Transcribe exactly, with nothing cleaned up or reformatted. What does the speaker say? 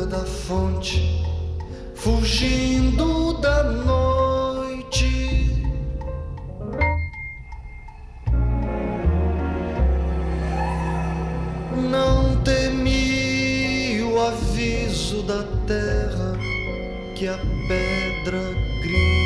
beira da fonte, fugindo da noite. Não temi o aviso da terra que a pedra grita.